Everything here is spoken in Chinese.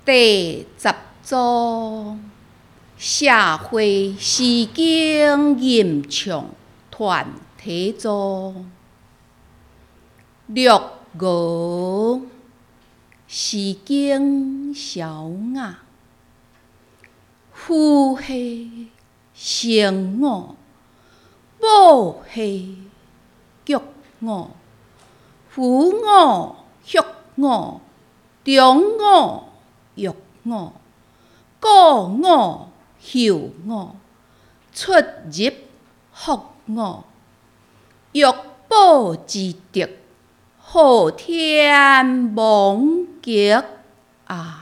第10组社会实境吟唱团体组，绿鹅实境小雅，父系生我，母系菊我，父我、血我、中我、育我，故我、后我，出入福我，玉宝之德，昊天望极啊！